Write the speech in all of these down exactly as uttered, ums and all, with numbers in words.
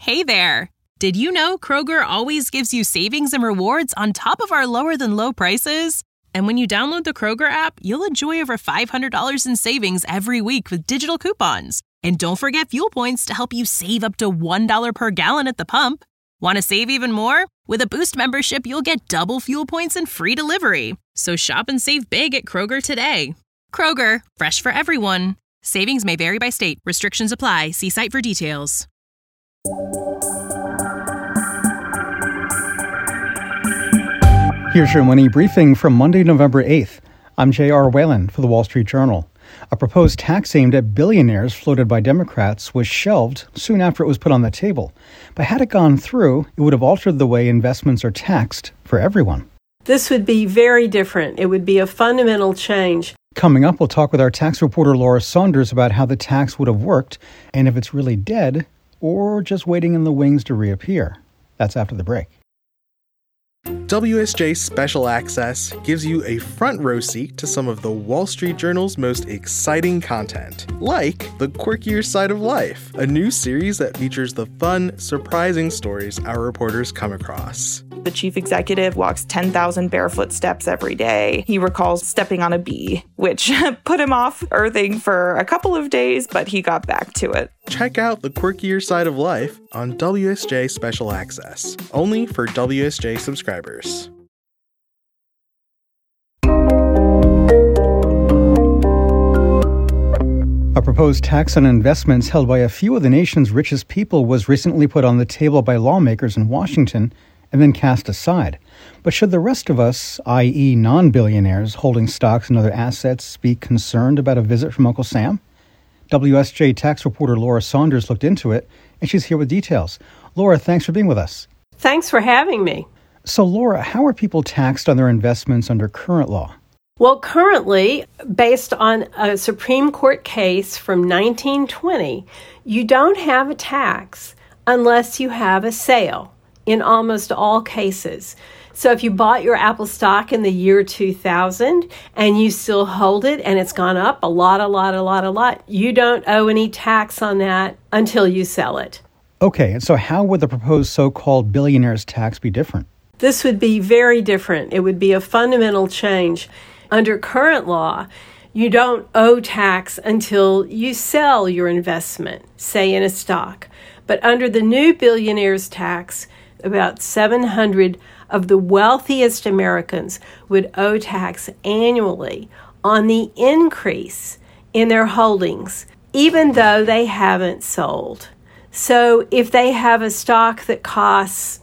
Hey there! Did you know Kroger always gives you savings and rewards on top of our lower-than-low prices? And when you download the Kroger app, you'll enjoy over five hundred dollars in savings every week with digital coupons. And don't forget fuel points to help you save up to one dollar per gallon at the pump. Want to save even more? With a Boost membership, you'll get double fuel points and free delivery. So shop and save big at Kroger today. Kroger, fresh for everyone. Savings may vary by state. Restrictions apply. See site for details. Here's your money briefing from Monday, November eighth. I'm J R. Whalen for the Wall Street Journal. A proposed tax aimed at billionaires floated by Democrats was shelved soon after it was put on the table. But had it gone through, it would have altered the way investments are taxed for everyone. This would be very different. It would be a fundamental change. Coming up, we'll talk with our tax reporter Laura Saunders about how the tax would have worked and if it's really dead or just waiting in the wings to reappear. That's after the break. W S J Special Access gives you a front row seat to some of the Wall Street Journal's most exciting content, like The Quirkier Side of Life, a new series that features the fun, surprising stories our reporters come across. The chief executive walks ten thousand barefoot steps every day. He recalls stepping on a bee, which put him off earthing for a couple of days, but he got back to it. Check out The Quirkier Side of Life on W S J Special Access, only for W S J subscribers. A proposed tax on investments held by a few of the nation's richest people was recently put on the table by lawmakers in Washington and then cast aside. But should the rest of us, that is non-billionaires holding stocks and other assets, be concerned about a visit from Uncle Sam? W S J tax reporter Laura Saunders looked into it, and she's here with details. Laura, thanks for being with us. Thanks for having me. So, Laura, how are people taxed on their investments under current law? Well, currently, based on a Supreme Court case from nineteen twenty, you don't have a tax unless you have a sale in almost all cases. So if you bought your Apple stock in the year two thousand and you still hold it and it's gone up a lot, a lot, a lot, a lot, you don't owe any tax on that until you sell it. Okay, and so how would the proposed so-called billionaires tax be different? This would be very different. It would be a fundamental change. Under current law, you don't owe tax until you sell your investment, say in a stock. But under the new billionaires tax, about seven hundred of the wealthiest Americans would owe tax annually on the increase in their holdings, even though they haven't sold. So if they have a stock that costs,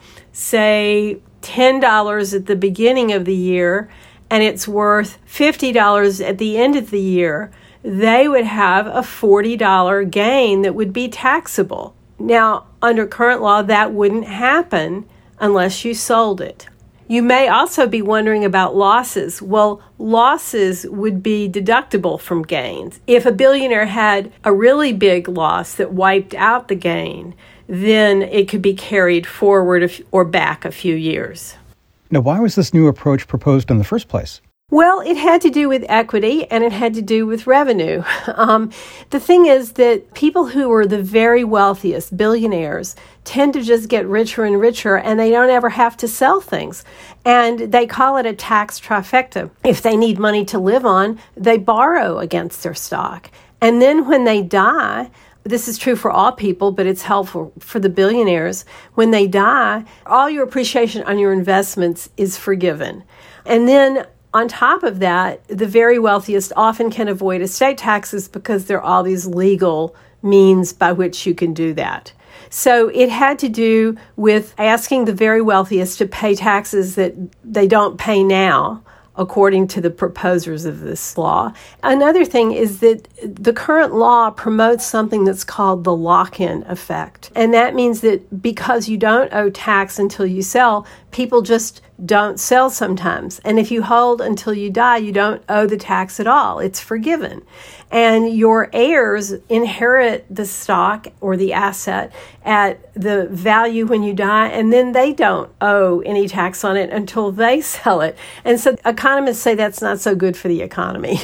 say, ten dollars at the beginning of the year and it's worth fifty dollars at the end of the year, they would have a forty dollars gain that would be taxable. Now, under current law, that wouldn't happen unless you sold it. You may also be wondering about losses. Well, losses would be deductible from gains. If a billionaire had a really big loss that wiped out the gain, then it could be carried forward or back a few years. Now, why was this new approach proposed in the first place? Well, it had to do with equity and it had to do with revenue. Um, the thing is that people who are the very wealthiest, billionaires, tend to just get richer and richer and they don't ever have to sell things. And they call it a tax trifecta. If they need money to live on, they borrow against their stock. And then when they die, this is true for all people, but it's helpful for the billionaires. When they die, all your appreciation on your investments is forgiven. And then on top of that, the very wealthiest often can avoid estate taxes because there are all these legal means by which you can do that. So it had to do with asking the very wealthiest to pay taxes that they don't pay now, according to the proposers of this law. Another thing is that the current law promotes something that's called the lock-in effect. And that means that because you don't owe tax until you sell, people just don't sell sometimes. And if you hold until you die, you don't owe the tax at all. It's forgiven. And your heirs inherit the stock or the asset at the value when you die, and then they don't owe any tax on it until they sell it. And so economists say that's not so good for the economy.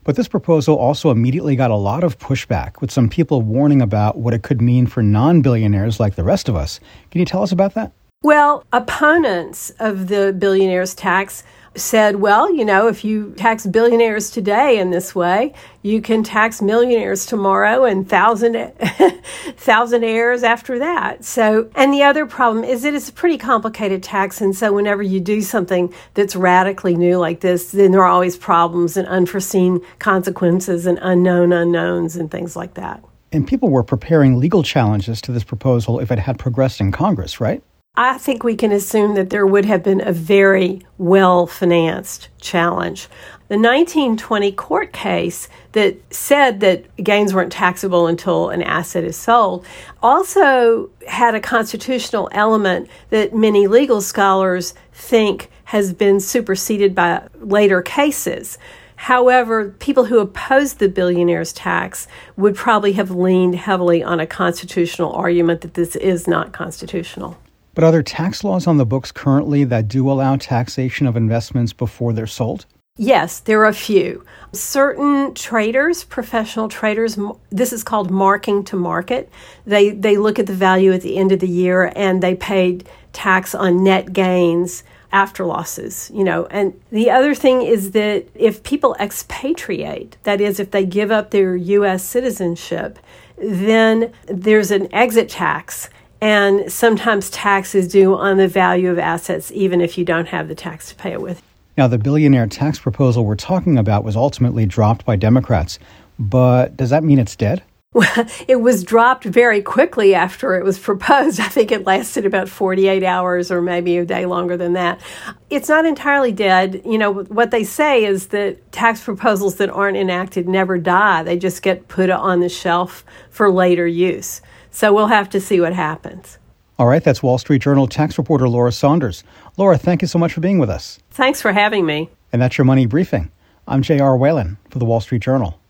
But this proposal also immediately got a lot of pushback, with some people warning about what it could mean for non-billionaires like the rest of us. Can you tell us about that? Well, opponents of the billionaires tax said, well, you know, if you tax billionaires today in this way, you can tax millionaires tomorrow and thousand thousandaires after that. So, and the other problem is that it's a pretty complicated tax. And so whenever you do something that's radically new like this, then there are always problems and unforeseen consequences and unknown unknowns and things like that. And people were preparing legal challenges to this proposal if it had progressed in Congress, right? I think we can assume that there would have been a very well-financed challenge. The nineteen twenty court case that said that gains weren't taxable until an asset is sold also had a constitutional element that many legal scholars think has been superseded by later cases. However, people who opposed the billionaires tax would probably have leaned heavily on a constitutional argument that this is not constitutional. But are there tax laws on the books currently that do allow taxation of investments before they're sold? Yes, there are a few. Certain traders, professional traders, this is called marking to market. They they look at the value at the end of the year and they paid tax on net gains after losses, you know. And the other thing is that if people expatriate, that is, if they give up their U S citizenship, then there's an exit tax. And sometimes tax is due on the value of assets, even if you don't have the tax to pay it with. Now, the billionaire tax proposal we're talking about was ultimately dropped by Democrats. But does that mean it's dead? Well, it was dropped very quickly after it was proposed. I think it lasted about forty-eight hours or maybe a day longer than that. It's not entirely dead. You know, what they say is that tax proposals that aren't enacted never die. They just get put on the shelf for later use. So we'll have to see what happens. All right, that's Wall Street Journal tax reporter Laura Saunders. Laura, thank you so much for being with us. Thanks for having me. And that's your Money Briefing. I'm J R. Whalen for the Wall Street Journal.